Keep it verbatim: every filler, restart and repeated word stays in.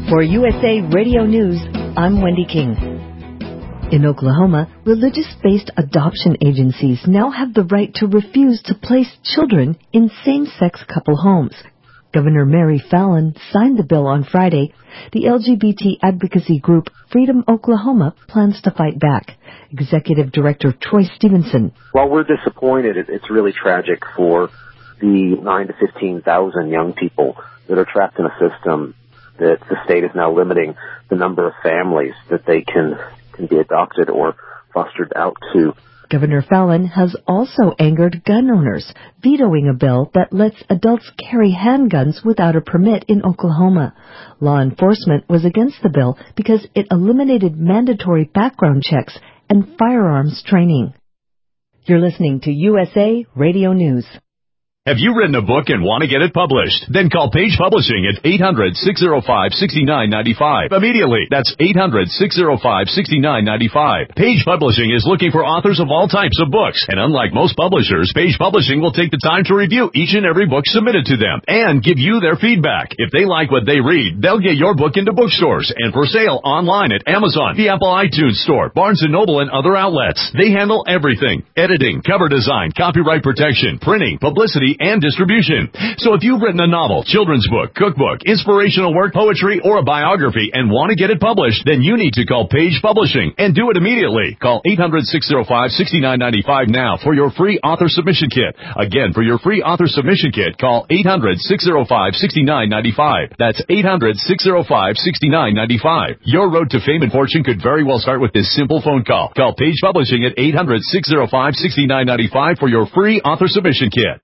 For U S A Radio News, I'm Wendy King. In Oklahoma, religious-based adoption agencies now have the right to refuse to place children in same-sex couple homes. Governor Mary Fallin signed the bill on Friday. The L G B T advocacy group Freedom Oklahoma plans to fight back. Executive Director Troy Stevenson. While we're disappointed, it's really tragic for the nine to fifteen thousand young people that are trapped in a system that the state is now limiting the number of families that they can, can be adopted or fostered out to. Governor Fallin has also angered gun owners, vetoing a bill that lets adults carry handguns without a permit in Oklahoma. Law enforcement was against the bill because it eliminated mandatory background checks and firearms training. You're listening to U S A Radio News. Have you written a book and want to get it published? Then call Page Publishing at eight hundred, six oh five, six nine nine five. Immediately. That's eight hundred, six oh five, six nine nine five. Page Publishing is looking for authors of all types of books. And unlike most publishers, Page Publishing will take the time to review each and every book submitted to them and give you their feedback. If they like what they read, they'll get your book into bookstores and for sale online at Amazon, the Apple iTunes Store, Barnes and Noble, and other outlets. They handle everything: editing, cover design, copyright protection, printing, publicity, and distribution. So if you've written a novel, children's book, cookbook, inspirational work, poetry, or a biography and want to get it published, then you need to call Page Publishing and do it immediately. Call eight hundred, six oh five, six nine nine five now for your free author submission kit. Again, for your free author submission kit, call eight hundred, six oh five, six nine nine five. That's eight hundred, six oh five, six nine nine five. Your road to fame and fortune could very well start with this simple phone call. Call Page Publishing at eight hundred, six oh five, six nine nine five for your free author submission kit.